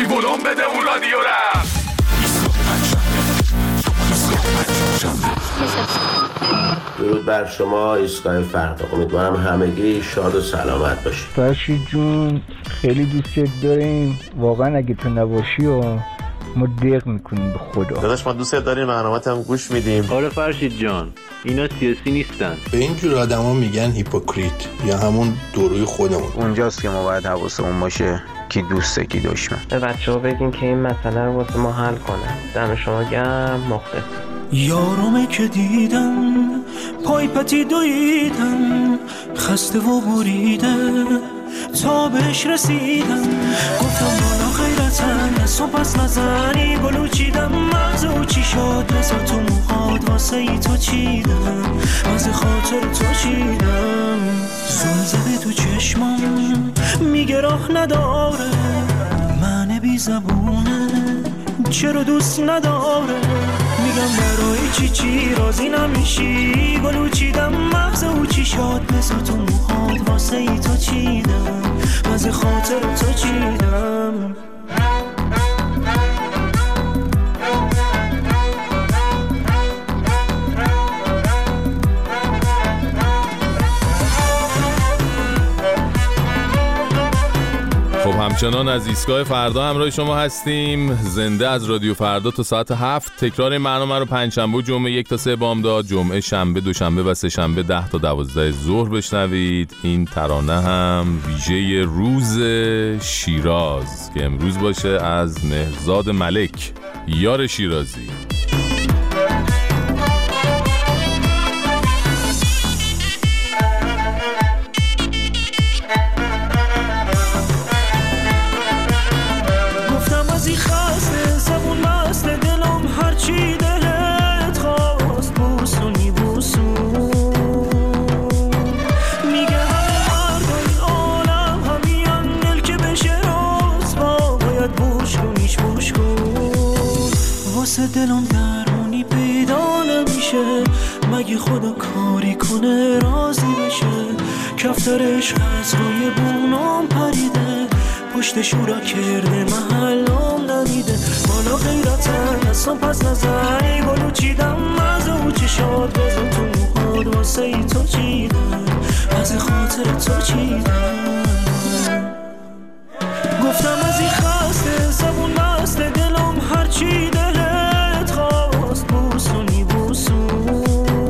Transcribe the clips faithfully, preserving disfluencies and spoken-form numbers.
بی ولوم بده اون رادیو رم. درود بر شما ایستگاه فردا. امیدوارم همگی شاد و سلامت باشید. فرشید جون خیلی دوستت داریم واقعا. اگه تو نباشی و ما دق میکنیم به خدا. داداش ما دوستت داریم، برنامه‌ت هم گوش میدیم. آره فرشید جان اینا سیاسی نیستن. به اینجور آدما میگن هیپوکریت یا همون دوروی خودمون. اونجاست که ما باید حواسمون باشه کی دوسته کی دشمن. به بچه‌ها بگین که این مسئله رو واسه ما حل کنه. دم شما گرم. مخلص. یارمه که دیدم پای پتی دویدم خسته و بریده تا بهش رسیدم. گفتم بالا غیرتن از تو پس نزنی گلو چیدم مغز او چی شد رزا تو موهاد واسه ای تو چیدم واسه خاطر تو چیدم. زل زده تو چشمم میگه راه نداره من بی زبونه چرا دوست نداره. میگم برای چی چی راضی نمیشی گلو چیدم مغز او چی شد بزا تو موهاد واسه ای تو چیدم واسه خاطر تو چیدم. خب همچنان از ایستگاه فردا همراه شما هستیم، زنده از رادیو فردا تا ساعت هفت. تکرار این برنامه رو پنجشنبه و جمعه یک تا سه بامداد، جمعه شنبه دوشنبه و سه شنبه ده تا دوازده ظهر بشنوید. این ترانه هم ویژه روز شیراز که امروز باشه از مهرزاد ملک یار شیرازی. دلم درونی پیدا نمیشه مگه خدا کاری کنه راضی بشه. کفتر عشق از روی بونام پریده پشت شورا کرده محلم ندیده. بالا غیرتن اصلا پس نزنی گلو چیدم از او چی شد بزن تو موهاد واسه ای تو چیدم از خاطر تو چیدم. گفتم از این خسته زبون بسته دلم هرچی دلت خواست بوسونی بوسون.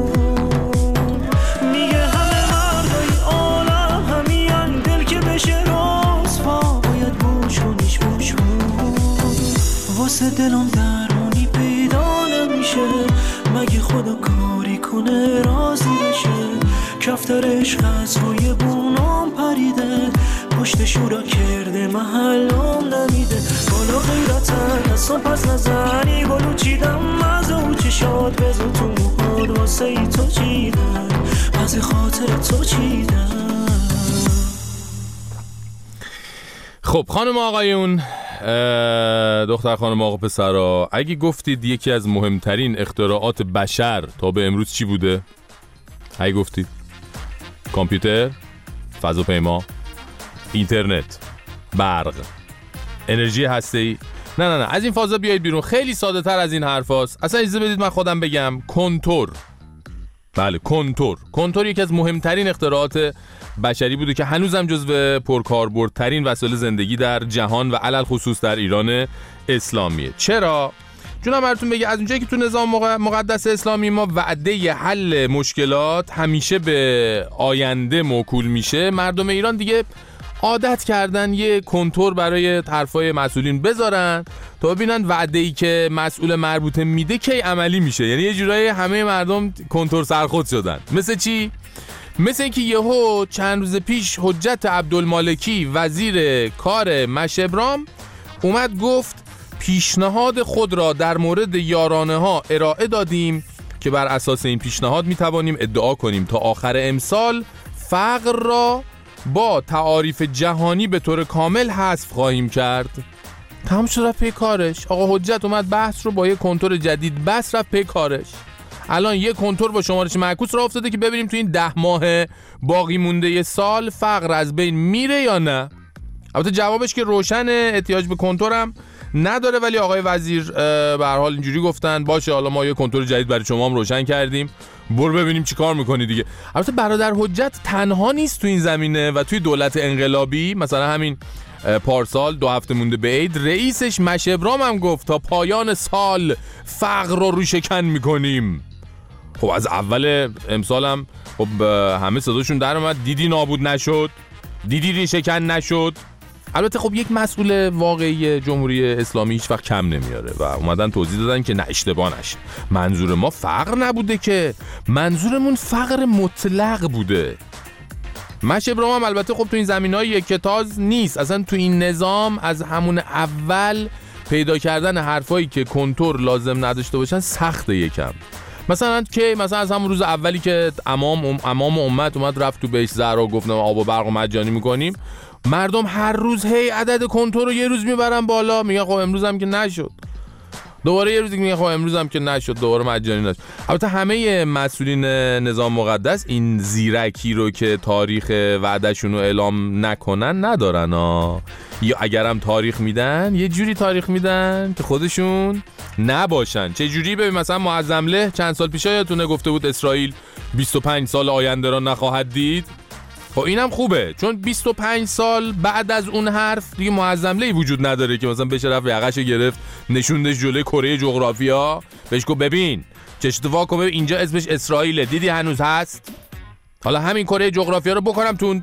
میگه همه مردای عالم همین دل که بشه رسوا باید بوشونیش بوشون. واسه دلم درونی پیدا نمیشه مگه خدا کاری کنه راضی بشه. کفتر عشق از روی بونام پریده پشت شورا کرده محلم نمیده. بالا غیرتن اصلا پس نزنی گلو چیدم از او چی شد بزن تو موهاد واسه ای تو چیدم از خاطر تو چیدم. خب خانم آقایون، دختر خانم آقا پسرا، اگه گفتید یکی از مهمترین اختراعات بشر تا به امروز چی بوده؟ اگه گفتید کامپیوتر، فضاپیما، اینترنت، برق، انرژی هسته‌ای، نه نه نه از این فازا بیایید بیرون. خیلی ساده تر از این حرفاست. اصلا اجازه بدید من خودم بگم کنتور. بله کنتور. کنتور یکی از مهمترین اختراعات بشری بوده که هنوزم جزو پرکاربردترین وسایل زندگی در جهان و علل خصوص در ایران اسلامیه. چرا؟ جونم براتون بگه از اونجایی که تو نظام مقدس اسلامی ما وعده حل مشکلات همیشه به آینده موکول میشه، مردم ایران دیگه عادت کردن یه کنتور برای حرفای مسئولین بذارن تا ببینن وعده‌ای که مسئول مربوطه میده کی عملی میشه. یعنی یه جورایی همه مردم کنتور سرخود شدن. مثل چی؟ مثل اینکه یهو چند روز پیش حجت عبدالمالکی وزیر کار مشبرام اومد گفت پیشنهاد خود را در مورد یارانه ها ارائه دادیم که بر اساس این پیشنهاد میتوانیم ادعا کنیم تا آخر امسال فقر را با تعاریف جهانی به طور کامل حذف خواهیم کرد. تمام شد رفت پی کارش. آقا حجت اومد بحث رو با یه کنتور جدید بس رفت پی کارش. الان یه کنتور با شمارش معکوس را افتاده که ببینیم تو این ده ماه باقی مونده یه سال فقر از بین میره یا نه. البته جوابش که روشنه، احتیاج به کنتورم نداره، ولی آقای وزیر به هر حال اینجوری گفتن باشه حالا ما یه کنتور جدید برای شما هم روشن کردیم، برو ببینیم چی کار میکنی دیگه. البته برادر حجت تنها نیست تو این زمینه و توی دولت انقلابی مثلا همین پارسال دو هفته مونده به عید رئیسش مشه ابرام هم گفت تا پایان سال فقر رو ریشه‌کن میکنیم. خب از اول امسال هم خب همه صداشون در اومد، دیدی نابود نشد، دیدی ریشه‌کن نشد. البته خب یک مسئول واقعی جمهوری اسلامی هیچ وقت کم نمیاره و اومدن توضیح دادن که نه اشتباه نشه، منظور ما فقر نبوده که، منظورمون فقر مطلق بوده. مشه ابراهیم هم البته خب تو این زمینه‌های یکتاز نیست، اصلا تو این نظام از همون اول پیدا کردن حرفایی که کنتور لازم نداشته باشن سخته یکم. مثلا که مثلا از همون روز اولی که امام امام امت اومد رفت تو بهش زهرا گفت آب و برق مجانی میکنیم، مردم هر روز هی عدد کنتور رو یه روز میبرن بالا، میگن خب امروز هم که نشد، دوباره یه روزی میگن خب امروز هم که نشد، دوباره مجانی نشد. البته همه مسئولین نظام مقدس این زیرکی رو که تاریخ وعدهشون رو اعلام نکنن ندارن ها، یا اگرم تاریخ میدن یه جوری تاریخ میدن که خودشون نباشن. چه جوری؟ ببین مثلا معظمله چند سال پیش یادتونه گفته بود اسرائیل بیست و پنج سال آینده را نخواهد دید. خب اینم خوبه چون بیست و پنج سال بعد از اون حرف دیگه معظمله‌ای وجود نداره که مثلا بشه رفت یقه‌شو گرفت نشوندش جلوی کره جغرافیا بهش گفت ببین چشت وا کن اینجا اسمش اسرائیله، دیدی هنوز هست، حالا همین کره جغرافیا رو بکنم تو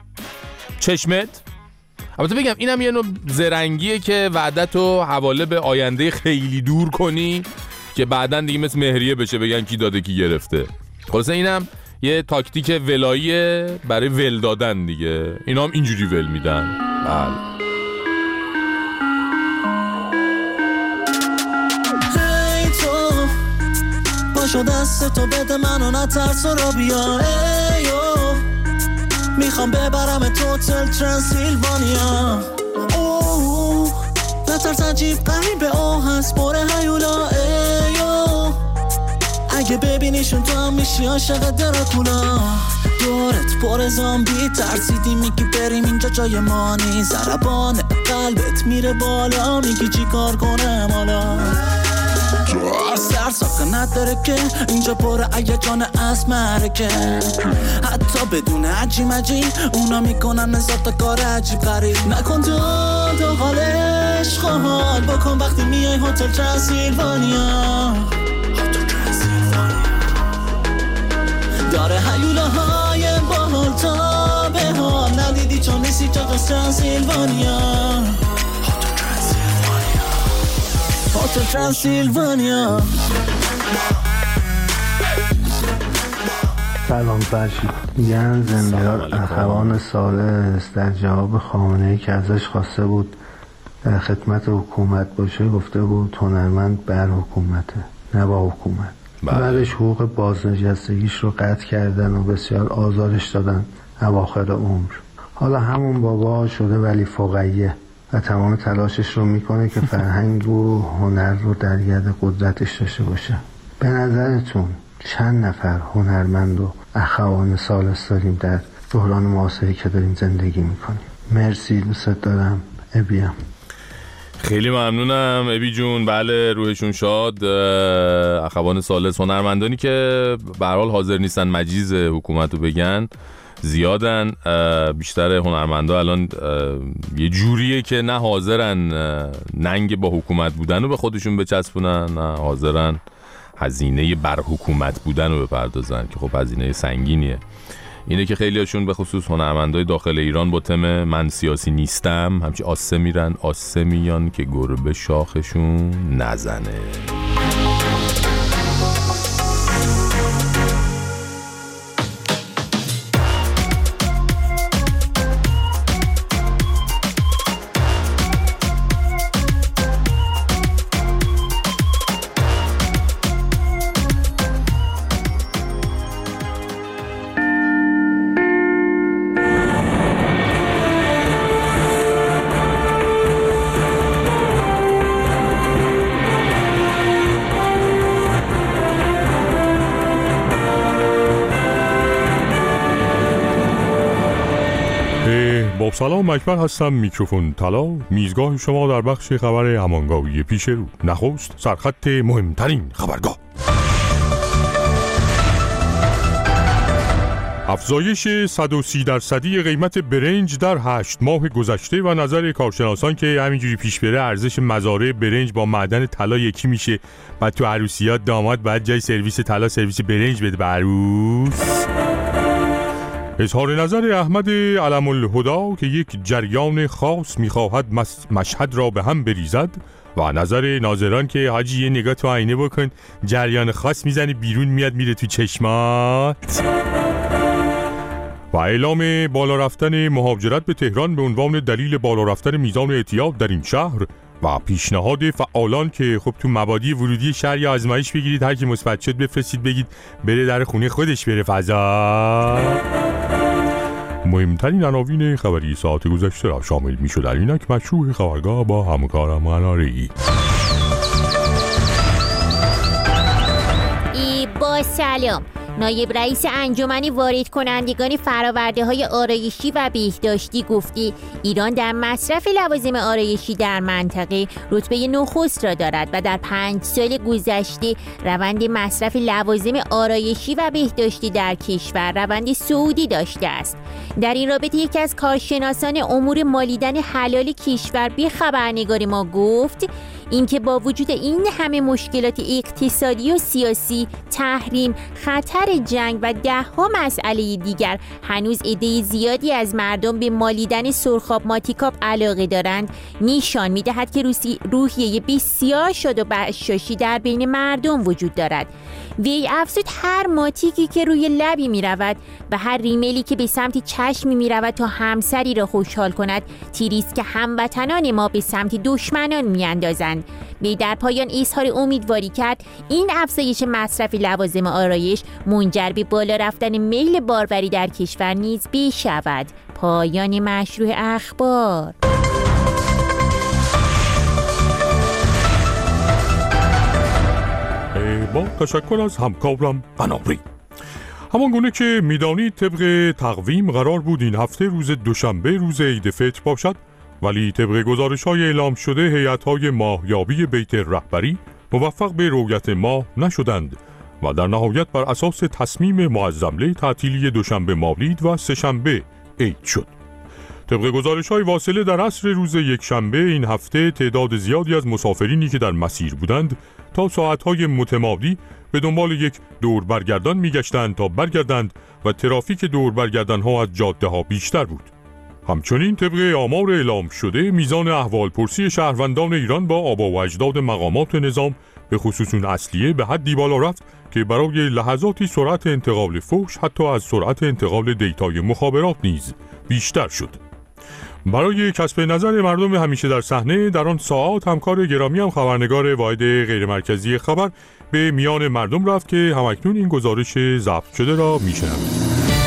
چشمت. البته بگم اینم یه نوع زرنگیه که وعدتو حواله به آینده خیلی دور کنی که بعدن دیگه مثل مهریه بشه بگن کی داده کی گرفته. خلاصه اینم یه تاکتیک ولاییه برای ول دادن دیگه، اینا هم اینجوری ول میدن. بله هی تو باشو دست تو بده منو نترس و را بیا، ایو میخوام ببرم تو هتل ترانسیلوانیا، اوه نترس عجیب غریبه او هست بره هیولا، ایو اگه ببینیشون تو هم میشی عاشق دراکولا، دورت پر زامبی ترسیدی میگی بریم اینجا جای ما نیست، ضربان قلبت میره بالا میگی چی کار کنم حالا، سر ساکنت داره که اینجا پر ایجان اسمره که حتی بدون عجی مجی اونا میکنن نزاد کار عجیب غریب، نکن تو تو حالش خوال بکن وقتی میای هتل ترانسیلوانیا، داره هیولاهای باحال تا به حال ندیدی چون نیستی جا جز ترانسیلوانیا، هتل ترانسیلوانیا. سلام فرشید، میگن زنده‌یار اخوان سالس در جواب خامنه‌ای که ازش خواسته بود در خدمت حکومت باشه گفته بود هنرمند بر حکومته نه با حکومت. بعدش حقوق بازنشستگیش رو قطع کردن و بسیار آزارش دادن اواخر عمر. حالا همون بابا شده ولی فقیه و تمام تلاشش رو میکنه که فرهنگ و هنر رو در ید قدرتش داشته باشه. به نظرتون چند نفر هنرمند و اخوان سالس داریم در دوران معاصری که داریم زندگی میکنیم؟ مرسی، دوست دارم، ابیم. خیلی ممنونم ابی جون. بله روحشون شاد. اخوان سالس هنرمندانی که به هر حال حاضر نیستن مجیز حکومت رو بگن زیادن. بیشتر هنرمندا الان یه جوریه که نه حاضرن ننگ با حکومت بودن رو به خودشون بچسبونن، نه حاضرن هزینه بر حکومت بودن رو بپردازن که خب هزینه سنگینیه. اینه که خیلی هاشون به خصوص هنرمندای داخل ایران با تم من سیاسی نیستم همچی آسه میرن آسه میان که گربه شاخشون نزنه. سلام، اکبر هستم، میکروفون طلا، میزگاه شما در بخش خبر همانگاوی پیش رو. نخست سرخط مهمترین خبرگاه. افزایش صد و سی درصدی قیمت برنج در هشت ماه گذشته و نظر کارشناسان که همینجوری پیش بره ارزش مزارع برنج با معدن طلا یکی میشه. بعد تو عروسیات داماد باید جای سرویس طلا سرویس برنج بده به عروس. اظهار نظر احمد علم الهدا که یک جریان خاص میخواهد مشهد را به هم بریزد و نظر ناظران که حاجی یه نگاه تو آینه بکن جریان خاص میزنه بیرون میاد میره تو چشمات. و اعلام بالا رفتن مهاجرت به تهران به عنوان دلیل بالا رفتن میزان اعتیاد در این شهر و پیشنهاد فعالان که خب تو مبادی ورودی شهر یا آزمایش بگیرید، هر کی مثبت شد بفرستید بگید بره در خونه خودش بره فضا. مهمترین عناوین خبری ساعت گذشته را شامل می شد. در اینک مشروع خبرگاه با همکارم مناره‌ای. ای با سلام. نایب رئیس انجمن وارد کنندگان فراورده های آرایشی و بهداشتی گفتی ایران در مصرف لوازم آرایشی در منطقه رتبه نخست را دارد و در پنج سال گذشته روند مصرف لوازم آرایشی و بهداشتی در کشور روند صعودی داشته است. در این رابطه یکی از کارشناسان امور مالیدن حلال کشور به خبرنگار ما گفت اینکه با وجود این همه مشکلات اقتصادی و سیاسی، تحریم، خطر جنگ و ده ها مسئله دیگر هنوز عده زیادی از مردم به مالیدن سرخاب ماتیکاب علاقه دارند، نشان می‌دهد که روحیه بسیار شاد و بشاشی در بین مردم وجود دارد. وی افزود هر ماتیکی که روی لبی می‌رود و هر ریملی که به سمت چشمی می‌رود تا همسری را خوشحال کند، تیری است که هموطنان ما به سمت دشمنان می‌اندازند. وی در پایان اظهار امیدواری کرد این افزایش مصرف لوازم آرایش منجر به بالا رفتن میل باروری در کشور نیز بشود. پایان مشروع اخبار. با تشکر از همکارم قنابری. همان گونه که میدانید طبق تقویم قرار بود این هفته روز دوشنبه روز عید فطر باشد، ولی طبق گزارش‌های اعلام شده هیئت‌های ماهیابی بیت رهبری موفق به رؤیت ماه نشدند و در نهایت بر اساس تصمیم معظمله تعطیلی دوشنبه مولید و سه‌شنبه عید شد. طبق گزارش‌های واصله در عصر روز یکشنبه این هفته تعداد زیادی از مسافرینی که در مسیر بودند تا ساعت‌های متمادی به دنبال یک دور برگردان می‌گشتند تا برگردند و ترافیک دور برگردان‌ها از جاده‌ها بیشتر بود. همچنین طبق آمار اعلام شده میزان احوالپرسی شهروندان ایران با آبا و اجداد مقامات نظام به خصوص اون اصلیه به حدی بالا رفت که برای لحظاتی سرعت انتقال فحش حتی از سرعت انتقال دیتای مخابرات نیز بیشتر شد. برای کسب نظر مردم همیشه در صحنه در آن ساعات همکار گرامی هم خبرنگار واحد غیرمرکزی خبر به میان مردم رفت که همکنون این گزارش ضبط شده را میشنوید.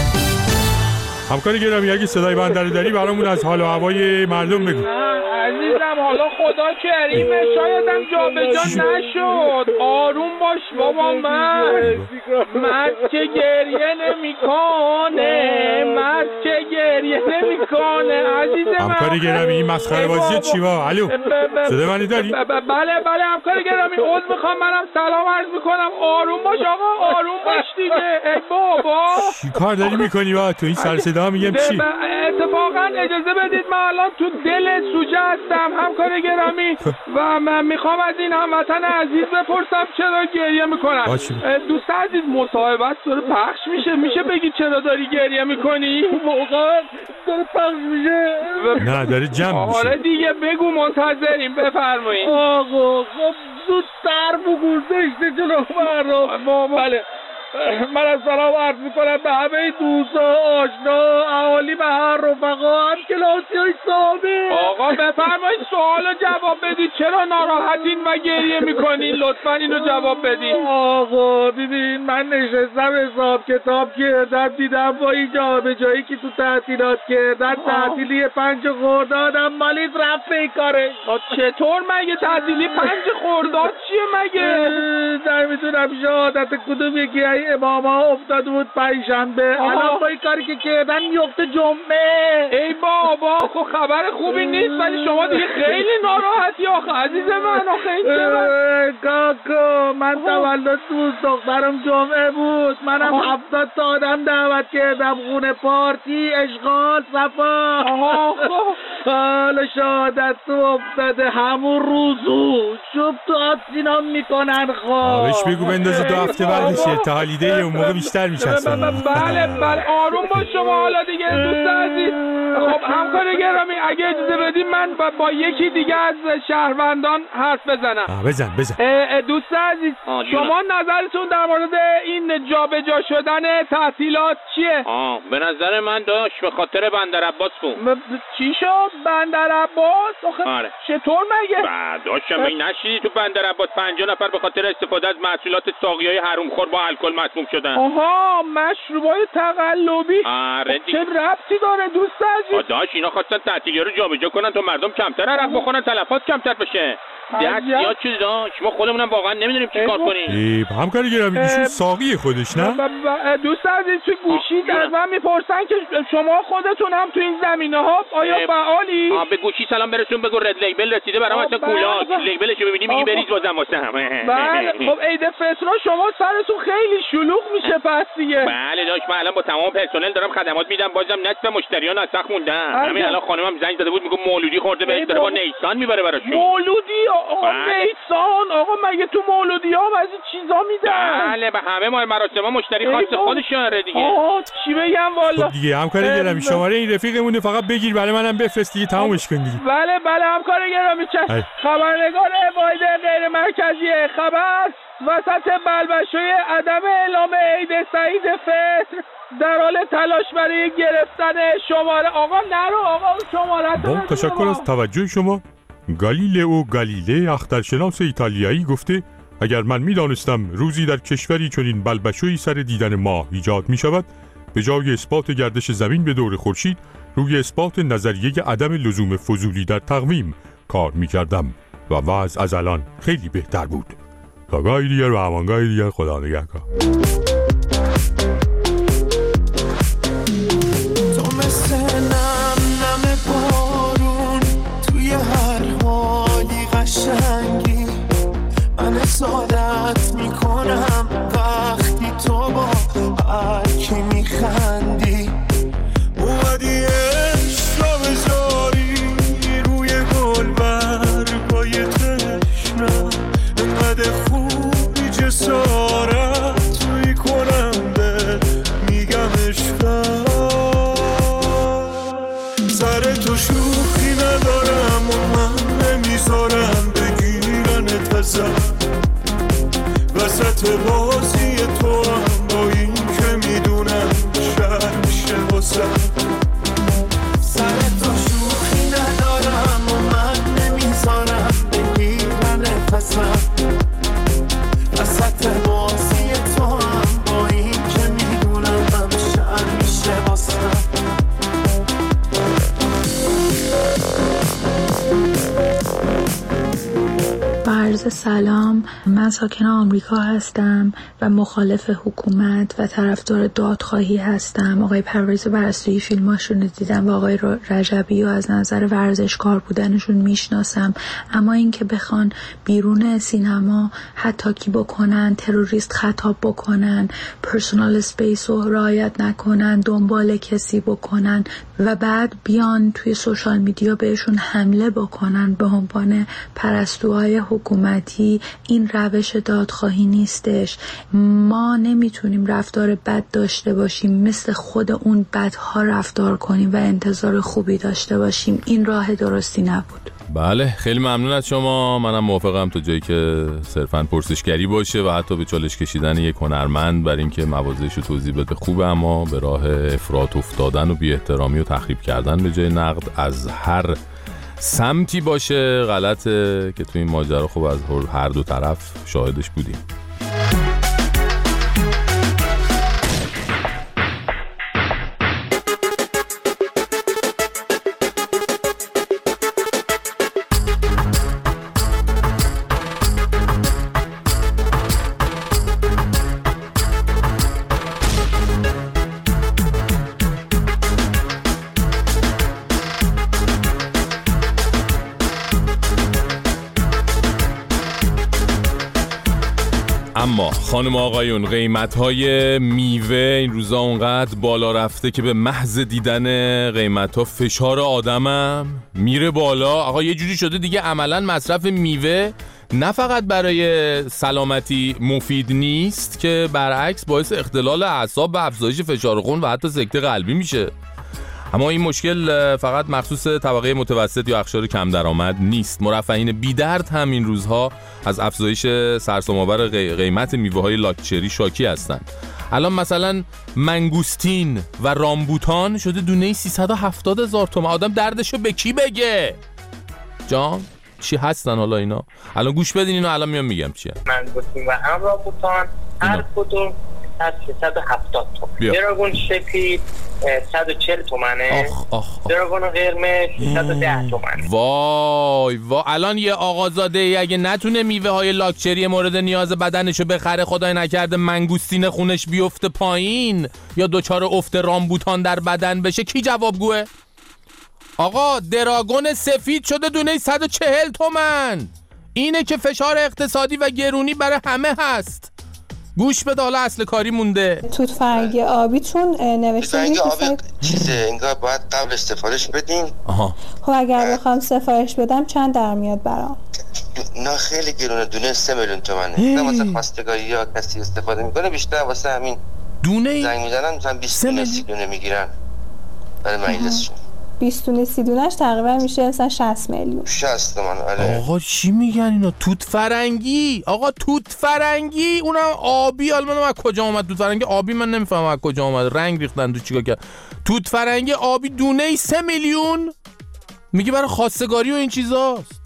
همکار گرامی اگه صدای بندر داری برامون از حال و هوای مردم بگو. عزیزم حالا خدا کریمه شایدم جا به جا نشد. آروم باش بابا. مرد مرد که گریه نمی کنه مرد که گریه نمی کنه عزیز من. همکار گرامی این مسخره بازی چی با؟ الو صدای منی داری؟ بله بله همکار گرامی عذر میخوام منم سلام عرض میکنم. آروم باش آقا آروم باش دیگه. ای بابا چی کار داری میکنی با تو این سر صدا میگم چی؟ اتفاقا اجازه بدید من الان تو دل سوژه هستم همکار گرامی و من میخوام از این هموطن عزیز بپرسم چرا گریه میکنن. دوست عزیز مصاحبت داره پخش میشه میشه بگی چرا داری گریه میکنی؟ موقع داره پخش میشه. نه داره جمع میشه. آره دیگه بگو منتظریم بفرمایید. آقا خب زودتر بگو زشته جلو مردم. بله من از سلام عرض میکنم به همه دوستا آشنا اهالی و هر رفقا هم کلاسی های ثابت. آقا بفرمایید سوال جواب بدید. چرا ناراحتین و گریه میکنین؟ لطفا اینو جواب بدید. آقا ببین من نشستم حساب کتاب کردم دیدم با این جا به جایی که تو تعطیلات کردن تعطیلی پنج خردادم مالیت رفت کاره. چطور مگه تعطیلی پنج خرداد چیه مگه؟ نمیتونم شهادت کدوم یکی اماما افتاده بود پنجشنبه، الان با این کاری که کردن میفته جمعه. ای بابا خب خبر خوبی نیست، ولی شما دیگه خیلی ناراحتی آخه عزیز من. آخه این چه کاکا من تولد دوست دخترم جمعه بود، منم هفتاد تا آدم دعوت کردم خونه، پارتی، اشغال، صفا. حالا شهادت تو افتاده همون روزو چوب تو آسینا میکنن. خواه بهش بگو بندازه دو هفته بعدشه تا حالیده اون موقع بیشتر میشستن. بله بله آروم باش شما حالا دیگه دوست عزیز. خب همکار گرامی اگه اجازه بدیم من با, با یکی دیگه از شهروندان حرف بزنم. بزن بزن. دوست عزیز شما نظرتون در مورد این جابجا شدن تعطیلات چیه؟ آه به نظر من داشت به خاطر بندر عباس بود. چی شد بندر عباس؟ آره. چطور مگه؟ داشتم این نشیدی تو بندر عباس پنجاه نفر به خاطر استفاده از محصولات ساقیای حرومخور با الکل مسموم شدن. آها مشروبای تقلبی. آره چه ربطی داره دوست عزیز؟ داشت اینا خواستن تعطیلی رو جابجا کنن تا مردم کمتر عرق بخورن، تلفات کمتر بشه. دست زیاد چیز داشت ما خودمونم واقعا نمیدونیم چی کار کنیم. همکاری گرامی ایشون ساقی خودش نه؟ دوست عزیز تو گوشی از من میپرسن که شما خودتون هم تو این زمینه ها آیا فعالی؟ آ به گوشی سلام برسون بگو رد لیبل رسیده برام اصلا کولاک لیبلش رو ببینی میگی بریز بازم واسه همه. بله خب عید فطر شما سرتون خیلی شلوغ میشه پس دیگه. بله داشت من الان با تمام پرسنل دارم خدمات میدم، بازم نصف مشتریان از سخت موندن. همین الان خانمم زنگ زده بود میگه مولودی خورده بهش داره با نیسان میبره براشون. مولودی آقا نیسان آقا مگه تو مولودی ها از این چیزا میدن؟ بله به همه ما مراسم مشتری خاص خودشونه دیگه. آه چی بگم والا. خب دیگه همکاری گرامی شماره این رفیقمونه فقط بگیر برای منم بفرست دیگه تمومش کن دیگه. بله بله همکار گرامی چش. خبرنگار واحد غیر مرکزی خبر وسط بلبشوی عدم اعلام عید سعید فطر در حال تلاش برای گرفتن شماره. آقا نرو آقا شماره. با تشکر از توجه شما. گالیلئو گالیله اخترشناس ایتالیایی گفته اگر من میدانستم روزی در کشوری چنین بلبشویی سر دیدن ماه ایجاد می شود، به جای اثبات گردش زمین به دور خورشید روی اثبات نظریه عدم لزوم فضولی در تقویم کار می کردم و وضع از الان خیلی بهتر بود. تا گاهی دیگر و همانگاهی دیگر خدا نگهدار. تو مثل نم نم بارون توی هر حالی قشنگی، من سعادت میکنم وقتی تو با هر کی میخندی. اومدی عشق را بذاری روی گل برگای تشنم، انقدر خوبی جسارت توی کنم به میگم عشقم. سر تو شوخی ندارم و من نمیذارم بگیرنت ازم، وسط بازی تو هم با این که میدونم شهر میشه واسم. سر تو شوخی ندارم و من نمیذارم بگیرنت ازم، وسط بازی تو هم با این که میدونم شهر میشه واسم. عرض سلام، من ساکن آمریکا هستم و مخالف حکومت و طرفدار دادخواهی هستم. آقای پرویز پرستویی فیلماشون رو دیدم و آقای رجبی و از نظر ورزشکار بودنشون میشناسم، اما اینکه بخوان بیرون سینما حتی بکنن، تروریست خطاب بکنن، پرسونال اسپیس رو رعایت نکنن، دنبال کسی بکنن و بعد بیان توی سوشال میدیا بهشون حمله بکنن به عنوان پرستوهای حکومتی، این روش دادخواهی نیستش. ما نمیتونیم رفتار بد داشته باشیم، مثل خود اون بدها رفتار کنیم و انتظار خوبی داشته باشیم. این راه درستی نبود. بله خیلی ممنون از شما. منم موافقم تا جایی که صرفاً پرسشگری باشه و حتی به چالش کشیدن یک هنرمند برای اینکه مواضعش رو توضیح بده خوبه، اما به راه افراط افتادن و بی احترامی و تخریب کردن به جای نقد از هر سمتی باشه غلطه که توی این ماجرا خب از هر دو طرف شاهدش بودیم. اما خانم آقایون، قیمت‌های میوه این روزا اونقدر بالا رفته که به محض دیدن قیمت‌ها فشار آدمم میره بالا. آقا یه جوری شده دیگه عملاً مصرف میوه نه فقط برای سلامتی مفید نیست که برعکس باعث اختلال اعصاب و افزایش فشار خون و حتی سکته قلبی میشه. اما این مشکل فقط مخصوص طبقه متوسط یا اقشار کم درآمد نیست. مرفهین بی درد هم این روزها از افزایش سرسام‌آور قیمت میوه‌های لاکچری شاکی هستند. الان مثلا منگوستین و رامبوتان شده دونه سیصد و هفتاد هزار تومان. آدم دردشو به کی بگه؟ جان چی هستن حالا اینا؟ الان گوش بدین اینو، الان میام میگم چیه. منگوستین و هم رامبوتان هر کدوم از سیصد و هفتاد تومان. دراگون شکلی صد و چهل تومنه. آخ آخ دراگون قرمز صد و ده تومنه. وای وای، الان یه آقازاده ای اگه نتونه میوه های لاکچری مورد نیاز بدنشو بخره، خدای نکرده منگوستین خونش بیفته پایین یا دوچار افت رامبوتان در بدن بشه، کی جوابگوه؟ آقا دراگون سفید شده دونه صد و چهل تومن. اینه که فشار اقتصادی و گرونی برای همه هست. گوش بده، حالا اصل کاری مونده. توت فرنگی آبی چون نوشته فرنگی آبی چیزه انگار باید قبل سفارش بدین. آها. خب اگر بخوام سفارش بدم چند در میاد برام؟ نه خیلی گرونه، دونه سه میلیون تومنه. نه واسه خواستگاری یا کسی استفاده میکنه، بیشتر واسه همین دونه زنگ میزنن مثلا بیست دونه سی دونه میگیرن برای مجلسشون. بیست دونه سی دونهش تقریبا میشه مثلا شصت میلیون. شصت تومن. آره. آقا چی میگن اینا؟ توت فرنگی. آقا توت فرنگی اونم آبی. حالا من از کجا اومد توت فرنگی آبی؟ من نمیفهمم از کجا اومد. رنگ ریختن تو چیکار کرد؟ توت فرنگی آبی دونه سه میلیون میگه برای خواستگاری و این چیزاست.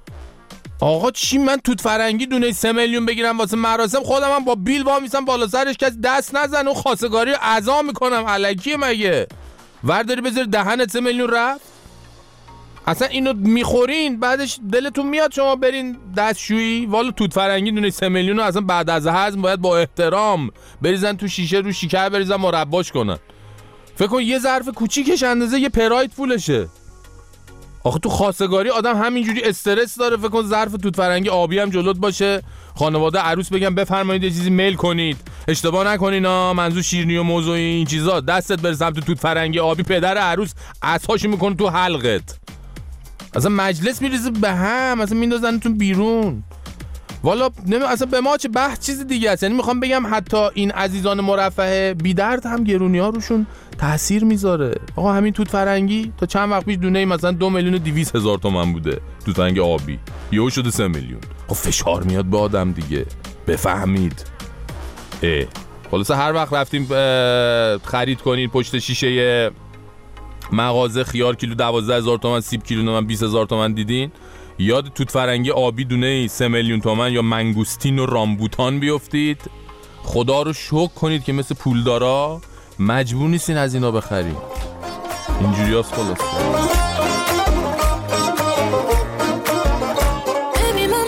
آقا چی؟ من توت فرنگی دونه سه میلیون بگیرم واسه مراسم، خودم هم با بیل وا میسم بالا سرش کسی دست نزنه و خواستگاری رو عزا میکنم. الکیه مگه؟ ورداری بذاری دهنت سه میلیون رفت؟ اصلا اینو میخورین بعدش دلتون میاد شما برین دستشویی؟ والا توت فرنگی دونه سه میلیون رو اصلا بعد از هضم باید با احترام بریزن تو شیشه، رو شکر بریزن مرباش کنن. فکر کن یه ظرف کوچیکش اندازه یه پراید پولشه. آخه تو خواستگاری آدم همینجوری استرس داره. فکر کن ظرف توت فرنگی آبی هم جلوت باشه، خانواده عروس بگن بفرمایید یه چیزی میل کنید، اشتباه نکنین ها، منظور شیرینی و موضوع این چیزا، دستت بره سمت توت فرنگی آبی، پدر عروس عصاشو میکنه تو حلقت، اصلا مجلس میریزه به هم، اصلا میندازنتون بیرون. والا نمی اصلا به ما چه بحث چیز دیگه است. یعنی میخوام بگم حتی این عزیزان مرفه بی درد هم گرونی ها روشون تاثیر میذاره. آقا همین توت فرنگی تا چند وقت پیش دونه مثلا دو میلیون و دویست هزار تومان بوده، توت فرنگی آبی یهو شده سه میلیون. خب فشار میاد به آدم دیگه، بفهمید. اه خلاصه هر وقت رفتیم خرید کنین پشت شیشه مغازه خیار کیلو دوازده هزار تومان، سیب کیلو من بیست هزار تومان دیدین، یاد توت فرنگی آبی دونه سه میلیون تومان یا منگوستین و رامبوتان بیافتید. خدا رو شکر کنید که مثل پولدارا مجبور نیستین از اینا بخرید. اینجوری هست خلاصه. ببین من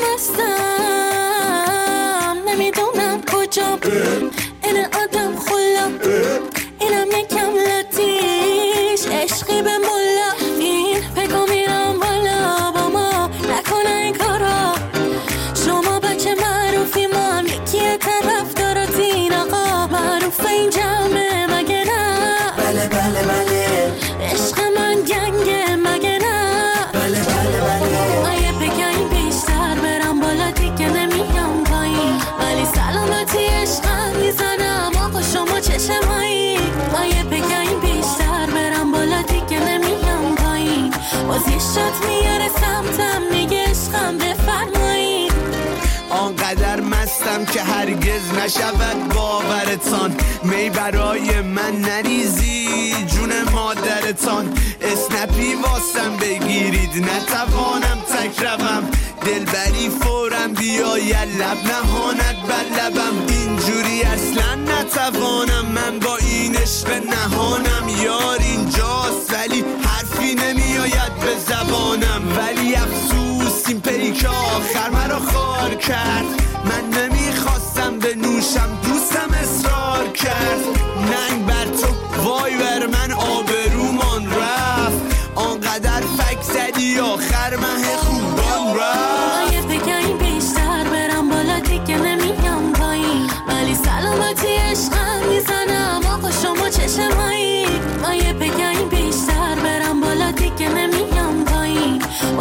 هستم نمیدونم کجا، این آدم خلا، اینم یکم لاتیش عشقی به ملا، این پگو میرم بالا با ما نکنه این کارا. شما بچه معروفی من یکی طرف داراتین، آقا معروف این جمعه مگه نه؟ بله بله بله عشق من گنگه مگه نه؟ بله بله بله آیه بگین بیشتر برم بالا دیگه نمیام پایین، ولی سلامتی عشقم میزنم آقا شما چشمایی. آیه بگین بیشتر برم بالا دیگه نمیام پایین، باز یه شات میاره سمتم میگه عشقم بفرمایید. آنقدر مستم که هرگز نشود باورتان، می برای من نریزی جون مادرتان، اسنپی واسم بگیرید نتوانم تک روم، دلبری فورم بیاید لب نهاند بر لبم، اینجوری اصلا نتوانم من با این عشق نهانم. یار اینجاست ولی حرفی نمیآید به زبانم، ولی افسوس این پیک آخر مرا خار کرد، من نمیخواستم به نوشم دوستم اصرار کرد، ننگ بر تو وای بر من آبرومان رفت، آنقدر فک زدی آخر مه خوبان رفت. آیه بگین بیشتر برم بالا دیگه نمیام پایین،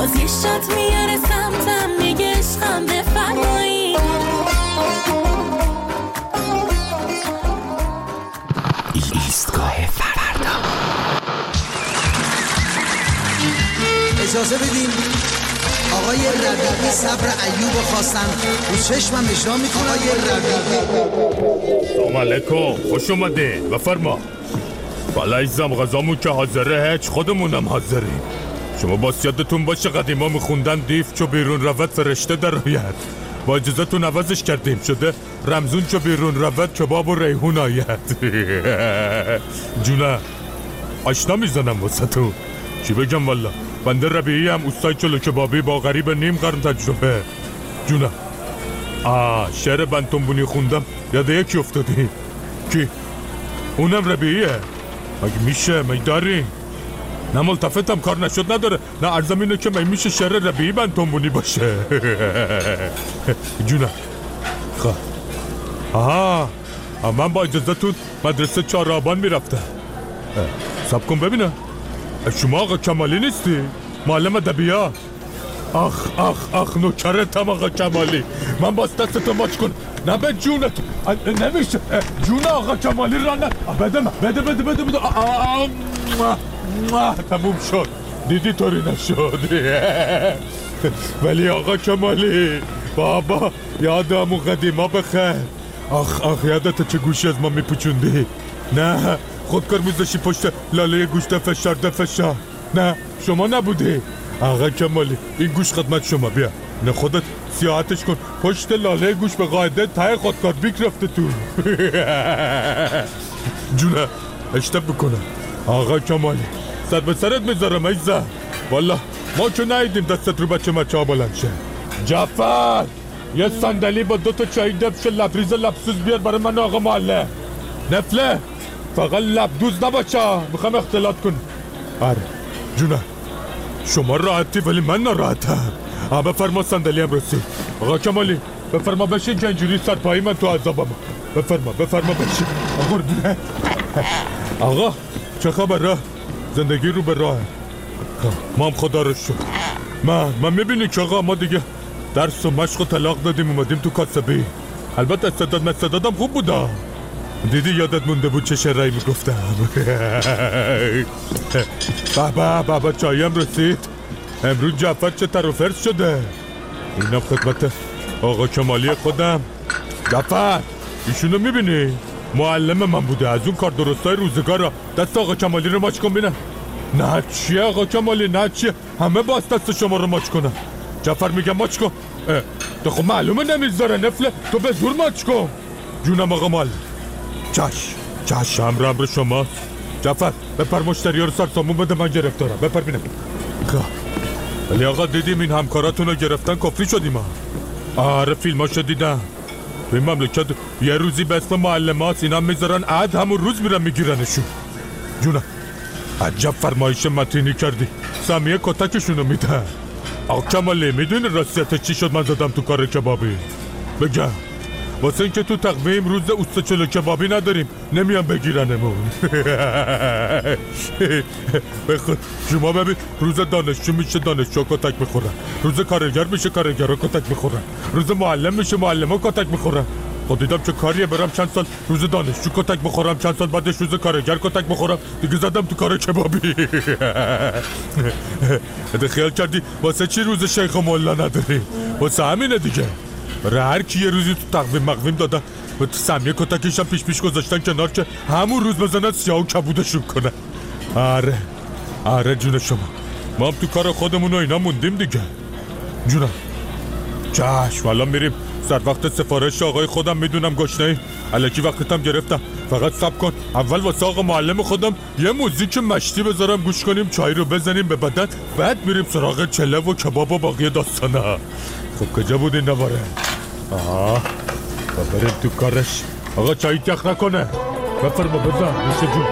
باز یه شات میاره سمتم میگه عشقم بفرمایید. ایستگاه فردا. اجازه بدیم آقای ربیعی صبر ایوب خواستن رو چشمم اجرا میکنه. آقای ربیعی سلام علیکم، خوش اومده. بفرما. بالا ایزم غذامون که حاضره، هیچ خودمونم حاضریم. شما باز یادتون باشه قدیما میخوندن دیف چو بیرون رود فرشته در آید. با اجازتون عوضش کردیم، شده رمزون چو بیرون رود کباب و ریحون آید. جونه آشنا میزنم واسه تو. چی بگم والا، بنده ربیعی هم اوستای چلو کبابی با غریب نیم قرن تجربه. جونه آه شعر بنتونبونی خوندم یاد یکی افتادی. کی؟ اونم ربیعیه. مگه میشه؟ مگه داری؟ نه ملتفتم کار نشد نداره. نه عرضم اینه که مگه میشه شعر ربیعی بنتونبونی باشه؟ جونه خواه آها من با اجازتون مدرسه چهار آبان میرفتم. سب کن ببینم، شما آقا کمالی نیستی؟ معلم ادبیات. آخ آخ آخ نوکرتم آقا کمالی. من باز دستتو ماچ کنم. نه به جونت نمیشه. جون آقا کمالی را نه. بده من بده بده بده بده. تموم شد. دیدی طوری نشد. ولی آقا کمالی بابا یادمون قدیما بخیر. آخ آخ یادت چه گوشی از ما میپوچوندی. نه خودکار میذاشی پشت لاله گوشت فشارده فشار. نه شما نبودی آقا کمالی. این گوش خدمت شما. بیا نه خودت سیاحتش کن. پشت لاله گوش به قاعده ته خودکار بیک رفته تو. جونه اشتب بکنم آقا کمالی. سر به سرت میذارم ایزا. والا ما که نایدیم دستت رو بچه مچه ها بلند شه. جعفر یه صندلی با دوتا چای دبش لبریز لبسوز بیار برای من آقا معلم. نفله فقط لبدوز نباچه، میخوام اختلاط کن. آره جونه شما راحتی ولی من ناراحتم. آه بفرما صندلی هم رسید. آقا کمالی بفرما بشین که اینجوری سرپایی من تو عذابم. بفرما بفرما بشین. آقا آقا چه خبر راه؟ زندگی رو به راه. ما هم خدا رو شد. من من میبینی که آقا ما دیگه درس و مشق و طلاق دادیم اومدیم تو کاسبی. البته استعداد مستعدادم خوب بودا. دیدی یادت مونده بود چه شرعی میگفتم. بابا بابا چایم رسید. امروز جعفر چه تر و فرس شده. اینم خدمت آقا کمالی خودم. جعفر ایشونو میبینی؟ معلم من بوده. از اون کار درستای روزگار دست آقا کمالی رو ماچ کن بینم. نه چیه آقا کمالی نه چیه؟ همه باز دست شما رو ماچ کنن. جعفر میگم ماچ کن. تو خب معلومه نمیذاره نفله. تو به زور ماچ کن. جونم آقا معلم. چش چش امر امر شما. جعفر بپر مشتری ها رو سرسامون بده من گرفتارم. بپر بینم. ولی آقا دیدیم این همکاراتون رو گرفتن کفری شدیم ها. آره فیلماشو دیدم. این مملکت یه روزی به اسم معلمات اینا میذارن عد همون روز میرن میگیرنشون. جونم عجب فرمایش متینی کردی. سمیه کتکشونو میده. آقا کمالی میدونی راستیتش چی شد من زدم تو کار کبابی؟ بگم واسه اینکه تو تقویم روز اوستا چلو کبابی نداریم نمیان بگیرنمون. بخود شما ببین روز دانشجو میشه دانشجو کتک میخورن، روز کارگر میشه کارگرها کتک میخورن، روز معلم میشه معلم‌ها کتک میخورن. خود دیدم چه کاریه برم چند سال روز دانشجو کتک بخورم، چند سال بعدش روز کارگر کتک بخورم، دیگه زدم تو کار کبابی. ده خیال کردی واسه چی روز شیخ و مولا نداری؟ واسه همینه دیگه. برای هر کی یه روزی تو تقویم مقویم دادن و تو سمیه کتکش هم پیش پیش گذاشتن کنار که همون روز بزنن سیاه و کبودشون کنن. آره آره جون شما، ما هم تو کار خودمون و اینا موندیم دیگه. جونم چشم الان میریم سر وقت سفارش آقای خودم میدونم گشنه‌ای الکی وقتم گرفتم. فقط صبر کن اول واسه آقا معلم خودم یه موزیک مشتی بذارم گوش کنیم، چای رو بزنیم به بدن، بعد میریم سراغ چله و کباب و باقی داستانه. خب کجا بود این نواره؟ آها و بریم تو کارش. آقا چایی تخ نکنه بفرما بزن میشه جون.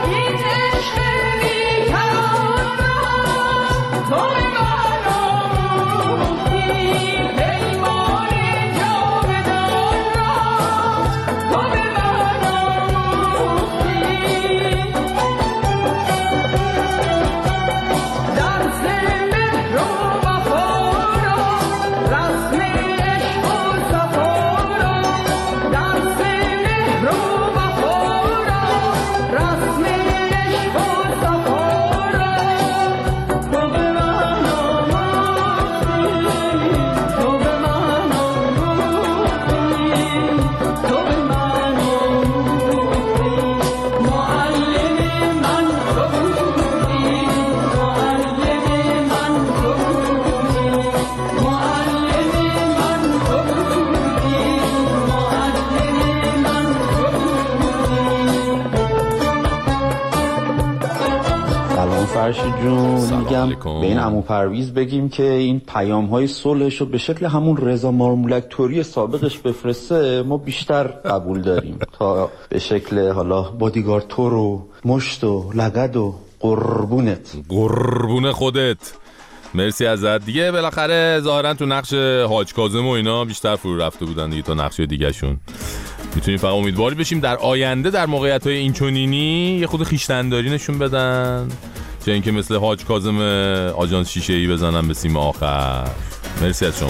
فرشید جون، میگم به این عمو پرویز بگیم که این پیام های صلحش رو به شکل همون رضا مارمولک توری سابقش بفرسته، ما بیشتر قبول داریم تا به شکل حالا بادیگارد تور و مشت و لگد و قربونت. قربون خودت. مرسی ازت. دیگه بالاخره ظاهرا تو نقش حاج کاظم و اینا بیشتر فرو رفته بودن دیگه تا نقش دیگه شون. میتونیم فقط امیدواری بشیم در آینده در موقعیت‌های اینچنینی یه خود خویشتن‌داری نشون بدن، چه اینکه مثل حاج کاظم آژانس شیشه‌ای بزنن به سیم آخر. مرسی از شما.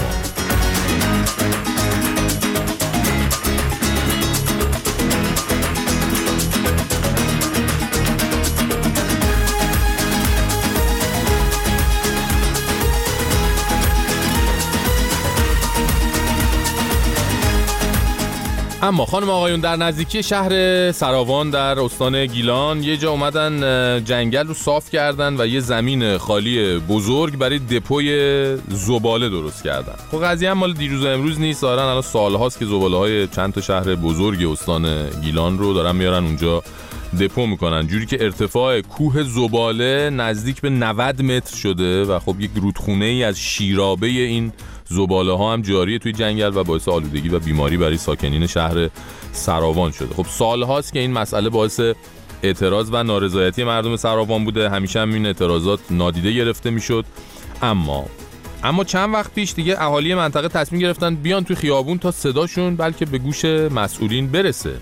اما خانم آقایون، در نزدیکی شهر سراوان در استان گیلان یه جا اومدن جنگل رو صاف کردن و یه زمین خالی بزرگ برای دپوی زباله درست کردن. خب قضیه هم مال دیروز امروز نیست، دارن الان سالهاست که زباله‌های چند تا شهر بزرگ استان گیلان رو دارن میارن اونجا دپو میکنن، جوری که ارتفاع کوه زباله نزدیک به نود متر شده و خب یک رودخونه ای از شیرابه این زباله ها هم جاریه توی جنگل و باعث آلودگی و بیماری برای ساکنین شهر سراوان شده. خب سال هاست که این مسئله باعث اعتراض و نارضایتی مردم سراوان بوده، همیشه هم این اعتراضات نادیده گرفته میشد. اما اما چند وقت پیش دیگه اهالی منطقه تصمیم گرفتن بیان توی خیابون تا صداشون بلکه به گوش مسئولین برسه.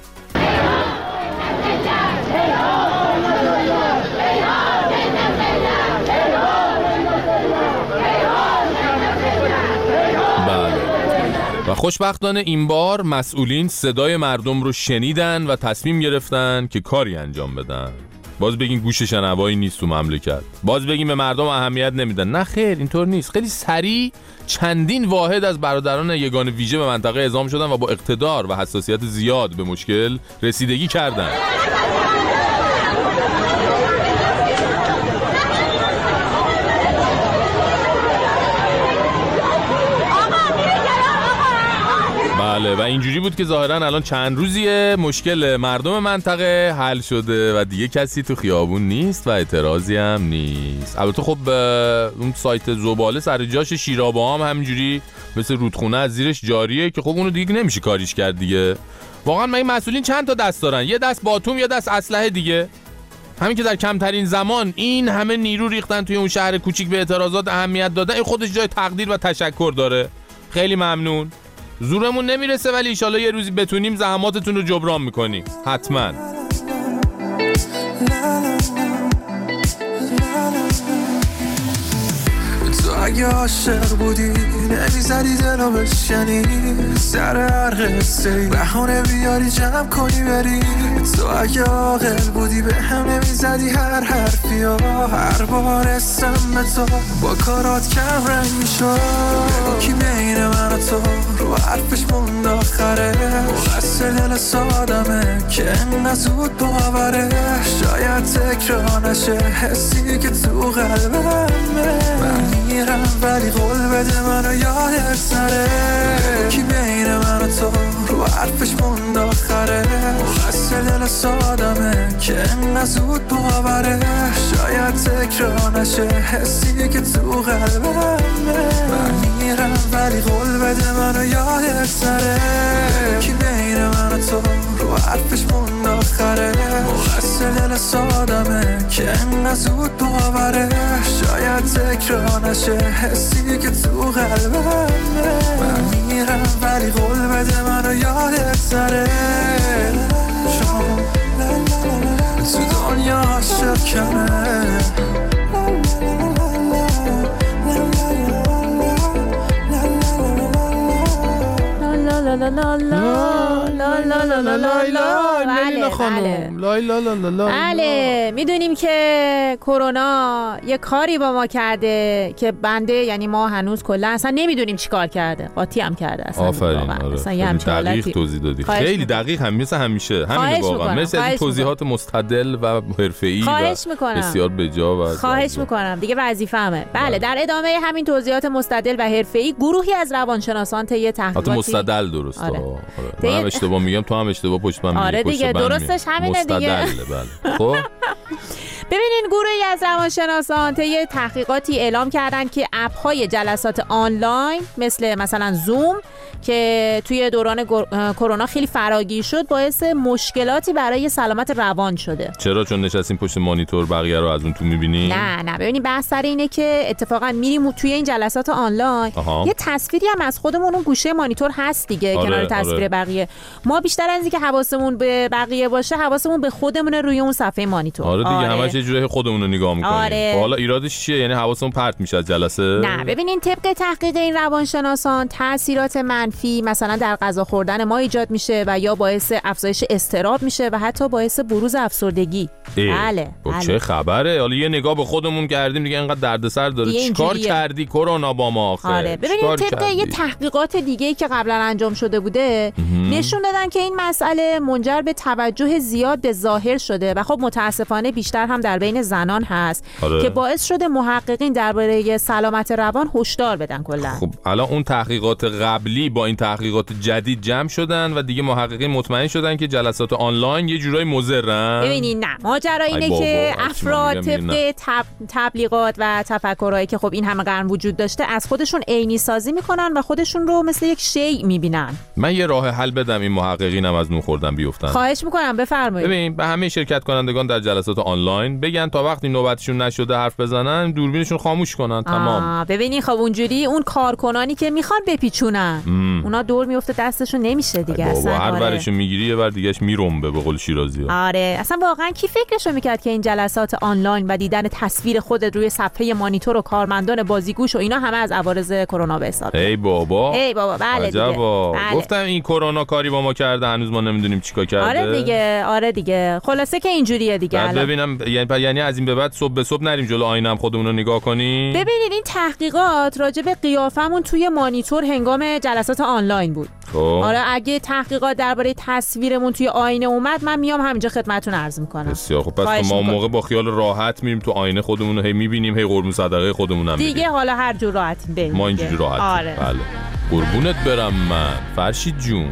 و خوشبختانه این بار مسئولین صدای مردم رو شنیدن و تصمیم گرفتن که کاری انجام بدن. باز بگین گوش شنوایی نیست تو مملکت، باز بگین به مردم اهمیت نمیدن. نه خیر، اینطور نیست. خیلی سریع چندین واحد از برادران یگان ویژه به منطقه اعزام شدن و با اقتدار و حساسیت زیاد به مشکل رسیدگی کردن. بله و اینجوری بود که ظاهراً الان چند روزیه مشکل مردم منطقه حل شده و دیگه کسی تو خیابون نیست و اعتراضی هم نیست. البته خب اون سایت زباله سر جاش شیرابه هم همینجوری مثل رودخونه از زیرش جاریه که خب اونو دیگه نمیشه کاریش کرد دیگه. واقعا مگه مسئولین چند تا دست دارن؟ یه دست باتوم، یه دست اسلحه دیگه. همین که در کمترین زمان این همه نیرو ریختن توی اون شهر کوچیک به اعتراضات اهمیت دادن، این خودش جای تقدیر و تشکر داره. خیلی ممنون. زورمون نمیرسه ولی انشالله یه روزی بتونیم زحماتتون رو جبران میکنیم حتما. تو اگه عاشق بودی نمیزدی دلو بشکنی، سر هر قصه بهونه بیاری جمع کنی بری. تو اگه عاقل بودی به هم نمیزدی هر حرفی ها، هر بار اسم تو با کارات کم رنگ میشد. بگو کی بین من و تو رو حرفش موند آخره، مقصر دل سادمه که انقدر زود باوره. شاید تکرار نشه حسی که تو قلبمه، من میرم ولی قول بده منو یادت نره. کی بین من و تو رو حرفش موند آخره، مقصر دل سادمه که انقدر زود باوره. شاید تکرار نشه حسی که تو قلبمه، من میرم ولی قول بده منو یادت نره. کی بین من و تو رو حرفش موند آخره، مقصر دل سادمه که انقدر زود باوره. شاید تکرار نشه حسی که تو قلبمه، من میرم ولی قول بده منو یادت نره. چون تو دنیا عاشق کمه، لا لا لا لا لا لا لا لا لا لا خانم لا لا لا لا بله میدونیم که کرونا یه کاری با ما کرده که بنده یعنی ما هنوز کلا اصلا نمیدونیم چی کار کرده، قاطی هم کرده اصلا. آفرین. آره. اصلا دقیق توضیح دادی، خیلی دقیق هم مثل همیشه همین واقعا. مثل این توضیحات مستدل و حرفه‌ای و بسیار بجا و خواهش میکنم دیگه وظیفه‌مه. بله در ادامه همین توضیحات مستدل و حرفه‌ای گروهی از روانشناسان طی تحقیقاتی مستدل درسته. آره. آره. من هم اشتباه میگم تو هم اشتباه پشت من میگی. آره دیگه درستش همینه دیگه. بله. خب ببینین گروهی از روانشناسان طی تحقیقاتی اعلام کردن که اپ‌های جلسات آنلاین مثل مثلا زوم که توی دوران کرونا خیلی فراگیر شد باعث مشکلاتی برای سلامت روان شده. چرا؟ چون نشستیم پشت مانیتور بقیه رو از اون تو می‌بینی؟ نه نه ببینید بحث سر اینه که اتفاقا میریم توی این جلسات آنلاین آها. یه تصویری هم از خودمون اون گوشه مانیتور هست دیگه آره، کنار تصویر آره. بقیه. ما بیشتر از اینکه حواسمون به بقیه باشه حواسمون به خودمون روی اون صفحه مانیتور. آره دیگه آره. همش یه جوری خودمون رو نگاه می‌کنیم. آره. حالا ایرادش چیه؟ یعنی حواسمون پرت میشه از جلسه؟ نه ببینین طبق تحقیق این روانشناسان تاثیرات منفی مثلا در غذا خوردن ما ایجاد میشه و یا باعث افزایش اضطراب میشه و حتی باعث بروز افسردگی. بله. بله. چه خبره؟ حالا یه نگاه به خودمون کردیم دیگه اینقدر دردسر داره. چیکار کردی کرونا با ما آخه؟ آره ببینید طبق یه تحقیقات دیگه‌ای که قبلا انجام شده بوده امه. نشون دادن که این مسئله منجر به توجه زیاد به ظاهر شده و خب متاسفانه بیشتر هم در بین زنان هست آره. که باعث شده محققین درباره سلامت روان هشدار بدن کلا. خب الان اون تحقیقات قبلی با این تحقیقات جدید جمع شدن و دیگه محققین مطمئن شدن که جلسات آنلاین یه جورایی مضرن. ببینید نه ماجرا اینه که افراد طبق تب... تبلیغات و تفکرایی که خب این همه قرن وجود داشته از خودشون عینی سازی میکنن و خودشون رو مثل یک شیء میبینن. من یه راه حل بدم این محققینم از نون خوردن بیفتن. خواهش میکنم بفرمایید. ببین به همه شرکت کنندگان در جلسات آنلاین بگن تا وقتی نوبتشون نشده حرف بزنن دوربینشون خاموش کنن تمام. ببینید خب اونجوری اون کارکنانی که میخوان بپیچونن ام. اونا دور میفته دستشون نمیشه دیگه اصلا. هر ورشو میگیری یه ور دیگهش میرمبه به قول شیرازی. آره اصلا واقعا کی فکرشو میکرد که این جلسات آنلاین و دیدن تصویر خودت روی صفحه مانیتور و کارمندان بازیگوش و اینا همه از عوارض کرونا به حساب. ای بابا ای بابا بله دیگه. بله. گفتم این کرونا کاری با ما کرده هنوز ما نمیدونیم چیکار کرده. آره دیگه آره دیگه خلاصه که اینجوریه دیگه. بعد ببینم یعنی یعنی از این به بعد صبح به صبح نریم جلو آینه هم خودمون رو نگاه کنیم. ببینید این تحقیقات راجع به قیافمون توی مانیتور هنگام جلسات آنلاین بود. آره اگه تحقیقات درباره تصویرمون توی آینه اومد من میام همینجا خدمتتون عرض میکنم. بسیار خب پس ما اون موقع با خیال راحت میریم تو آینه خودمون رو هی میبینیم هی قربون صدقه خودمون هم دیگه میبینیم. حالا هر جور راحتیم بریم ما اینجوری راحتیم. آره. بله قربونت برم من فرشید جون.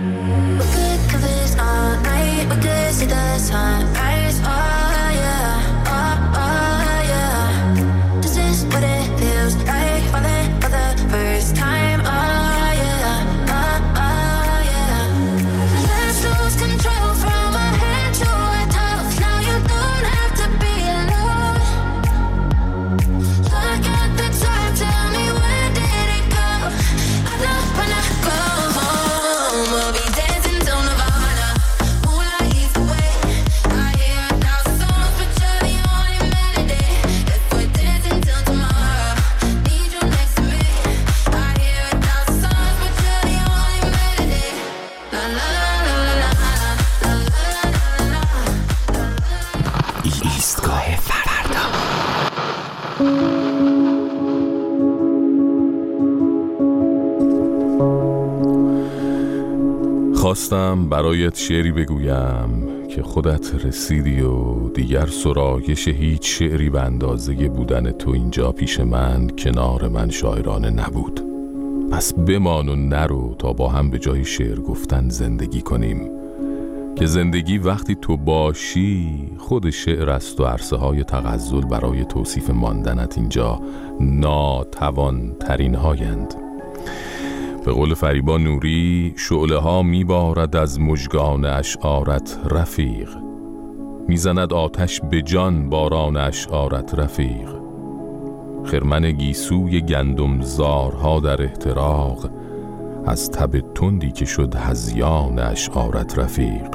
خواستم برایت شعری بگویم که خودت رسیدی و دیگر سرایش هیچ شعری به اندازه بودن تو اینجا پیش من کنار من شاعرانه نبود. پس بمان و نرو تا با هم به جای شعر گفتن زندگی کنیم که زندگی وقتی تو باشی خود شعر است و عرصه های تغزل برای توصیف ماندنت اینجا ناتوان ترین هایند. به قول فریبا نوری شعله ها میبارد از مژگان اشعارت رفیق، میزند آتش به جان باران اشعارت رفیق. خرمن گیسوی گندم زارها در احتراق، از تب تندی که شد هذیان اشعارت رفیق.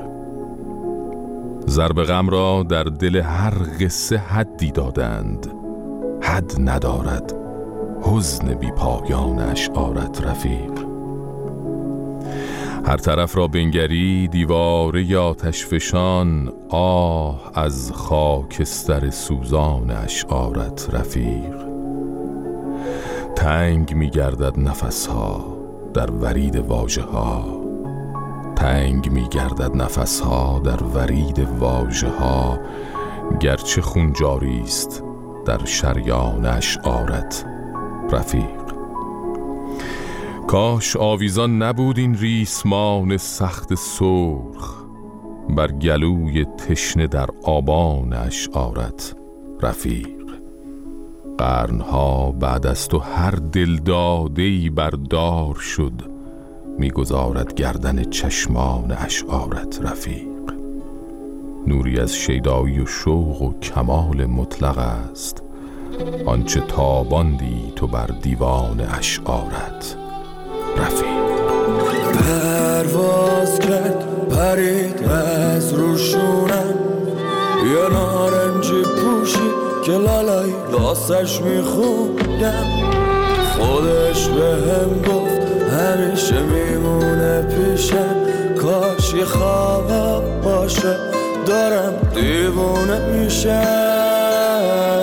ضرب غم را در دل هر قصه حدی دادند، حد ندارد حزن بی پایان اشعارت رفیق. هر طرف را بنگری دیواره آتش فشان، آه از خاکستر سوزان اشعارت رفیق. تنگ می گردد نفسها در ورید واژه ها، تنگ می گردد نفسها در ورید واژه ها، گرچه خون جاری است در شریان اشعارت رفیق. کاش آویزان نبود این ریسمان سخت سرخ، بر گلوی تشنه در آبان اشعارت رفیق. قرنها بعد از تو هر دلداده‌ای بردار شد، میگذارد گردن چشمان اشعارت رفیق. نوری از شیدایی و شوق و کمال مطلق است آنچه تاباندی تو بر دیوان اشعارت رفیق. پرواز کرد پرید از روشونم، یه نارنجی پوشی که لالای واسش میخوندم. خودش به هم گفت همیشه میمونه پیشم، کاش یه خواب باشه دارم دیوونه میشم.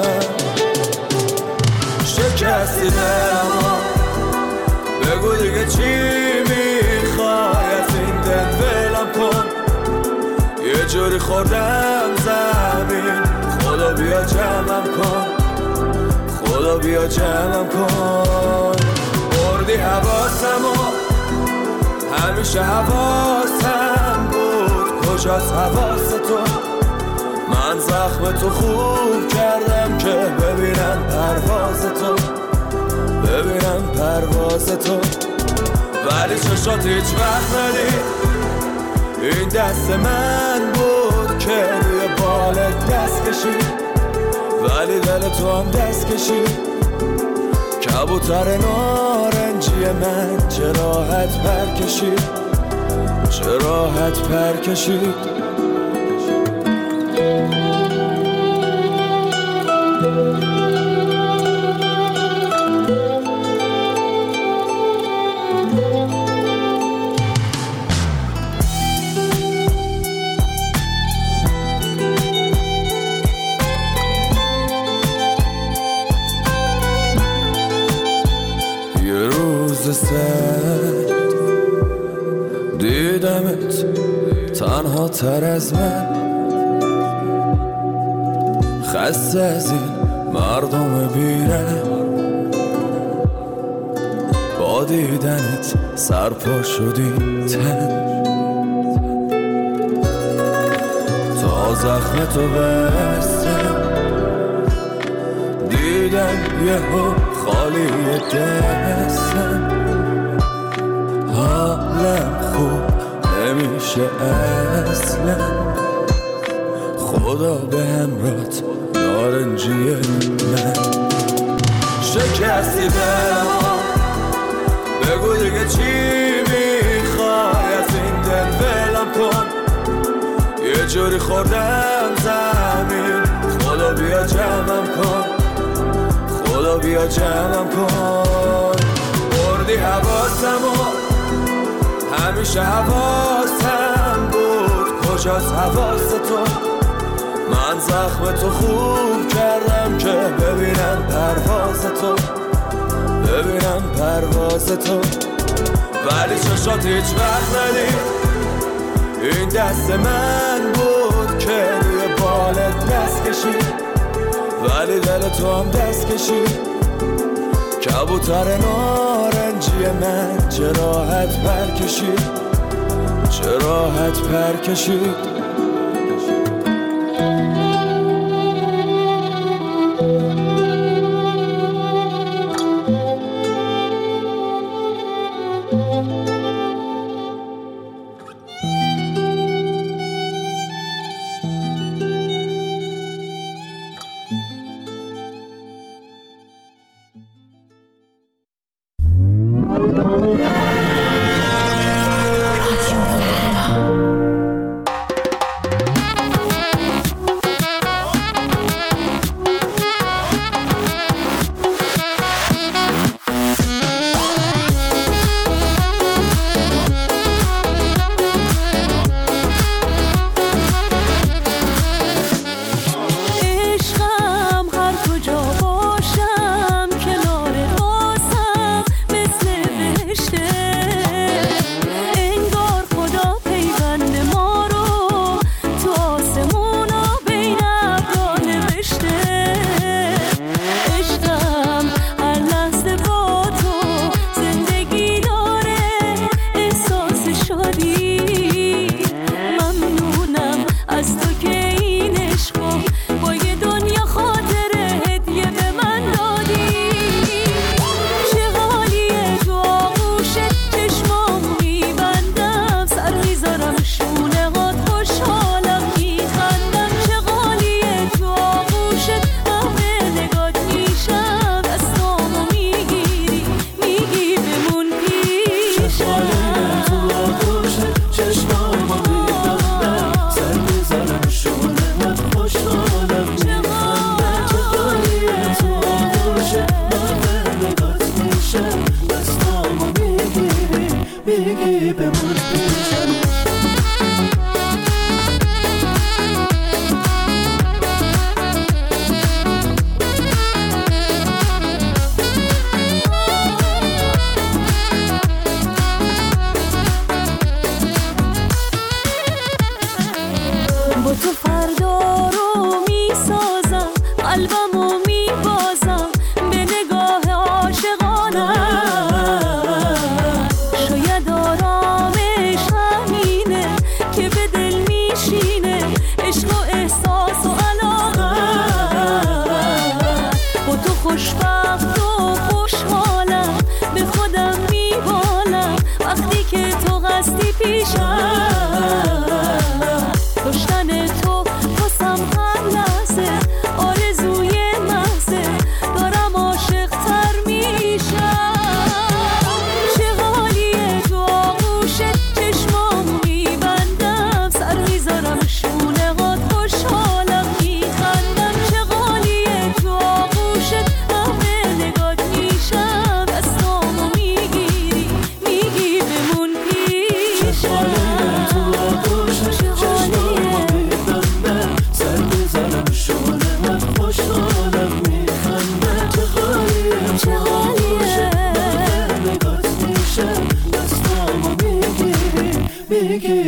شکستی دلمو بگو دیگه چی میخوای از این دل ولم کن. یه جوری خوردم زمین، خدا بیا جمعم کن، خدا بیا جمعم کن. بردی حواسمو همیشه حواسم بود، کجاست حواس تو؟ من زخم تو خوب کردم که ببینم پرواز تو، ببینم پرواز تو. ولی چشات هیچ وقت ندید، این دست من بود که روی بالت دست کشید، ولی دل تو هم دست کشید. کبوتر نارنجی من چه راحت پر کشید، چه راحت پر کشید. سرد دیدمت تنها تر از من، خسته از این مردم بیرم. با دیدنت سرپا شدی تن، تا زخم تو بستم دیدم یهو خالی دستم. حالم خوب نمیشه اصلا، خدا به همراهت نارنجی من. شکستی دلم بگو دیگه چی میخوای از این دل ولم کن. یه جوری خوردم زمین، خدا بیا جمعم کن، خدا بیا جمعم کن. بردی حواسمو همیشه حواسم بود، کجاست حواس تو؟ من زخم تو خوب کردم که ببینم پرواز تو، ببینم پرواز تو. ولی چشات هیچ وقت ندید، این دست من بود که روی بالت دست کشید، ولی دل تو هم دست کشید. کبوتر نارنجی من چه راحت پر کشید، چه راحت پر کشید.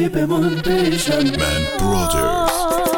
میگی بمون پیشم. من برادرز.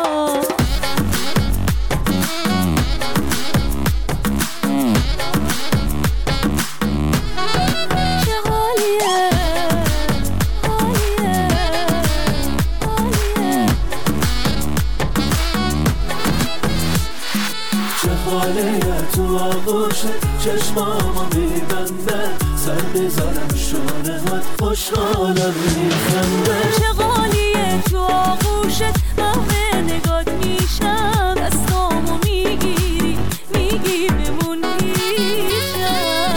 تو آغوشت چشمامو میبنده سر بذارم شانهات خوشحالم میخنده چه غالیه تو آغوشت محو نگات میشم دستامو میگیری میگی بمون پیشم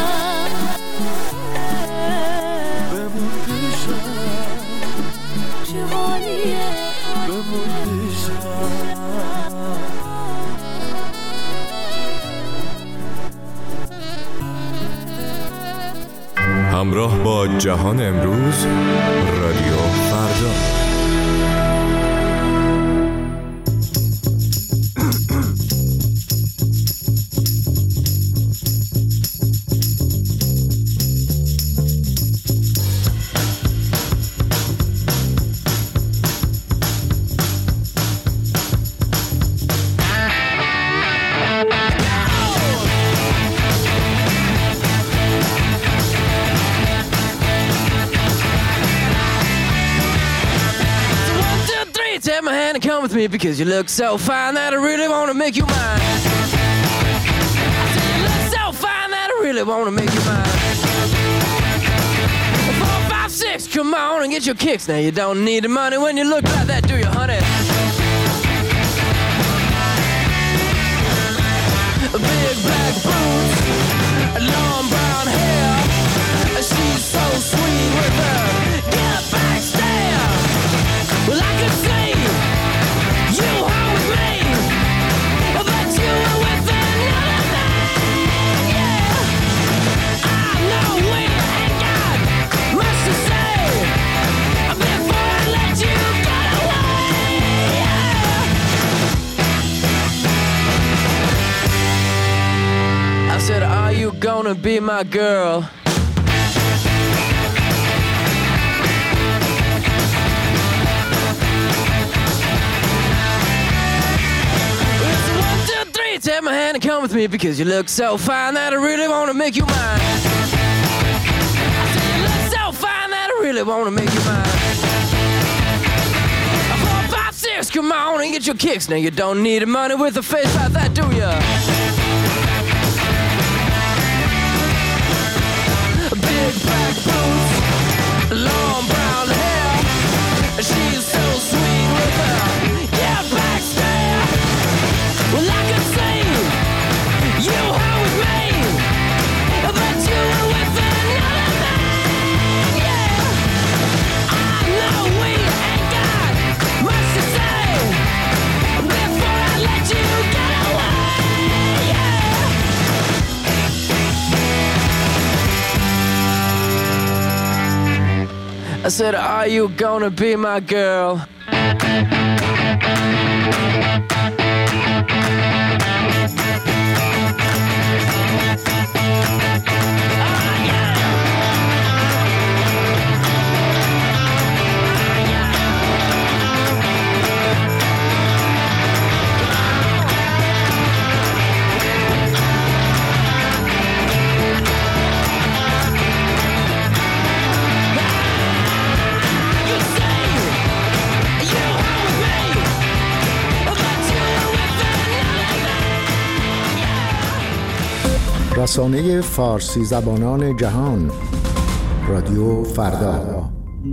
بمون پیشم چه غالیه بمون پیشم همراه با جهان امروز رادیو فردا. Take my hand and come with me because you look so fine that I really want to make you mine. I said you look so fine that I really want to make you mine. Four, five, six, come on and get your kicks. Now you don't need the money when you look like that, do you, honey? Big black boots, long brown hair. She's so sweet with her get back stare. Well, I could see you home with me, but you were with another man, yeah. I know we ain't got much to say before I let you get away, yeah. I said, are you gonna be my girl? Take my hand and come with me because you look so fine that I really want to make you mine. I said you look so fine that I really want to make you mine. Four, five, six, come on and get your kicks. Now you don't need the money with a face like that, do ya? Big black boots, long brown hair. She's so sweet with her yeah, back stare. Well, I could see you home with me, but you were with another man, yeah. I know we ain't got much to say before I let you get away, yeah. I said, are you gonna be my girl? رسانه فارسی زبانان جهان رادیو فردا.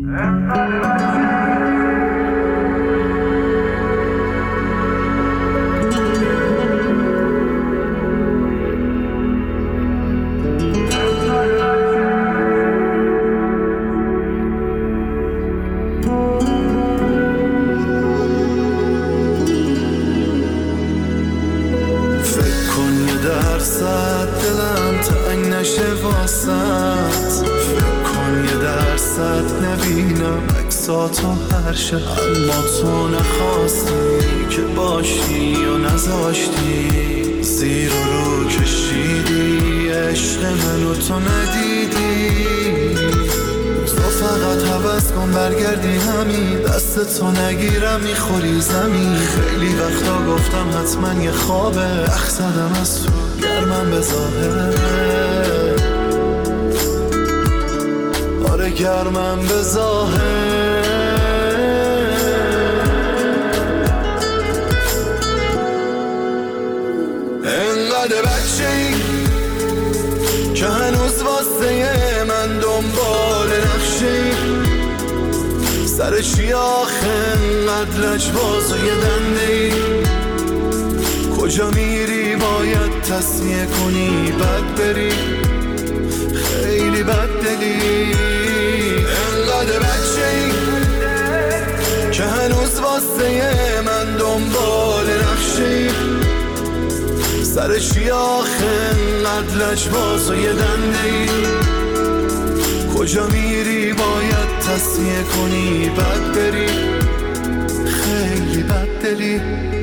اما تو نخواستی که باشی و نذاشتی زیر و رو کشیدی عشق منو تو ندیدی تو فقط حوض کن برگرد کردی همین، دست تو نگیرم میخوری زمین. خیلی وقتا گفتم حتما یه خوابه، اخ زدم از تو گرمم به ظاهر، آره گرمم به ظاهر. انقدر بچه‌ای که هنوز واسه من دنبال نقشه‌ای، سر چی آخه انقدر لجباز و یه دنده‌ای؟ کجا میری باید تصمیه کنی بد بری، خیلی بد دلی. انقدر بچه‌ای که هنوز واسه من دنبال نقشه‌ای، سر چی آخه انقدر لجباز و یه دنده‌ای؟ کجا میری باید تصمیه کنی بد بری، خیلی بد دلی.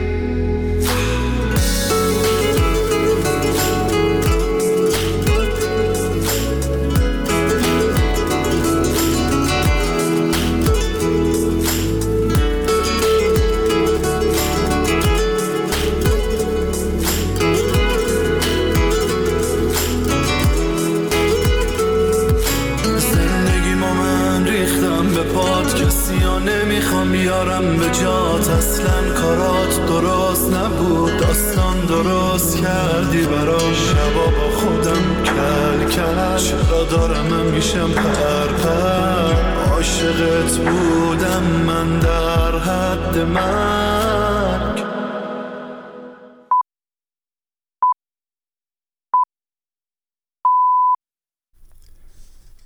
نمیخوام بیارم به جات، اصلا کارات درست نبود، داستان درست کردی برام. شبا با خودم کل کل، چرا دارم میشم پر پر. عاشقت بودم من در حد من،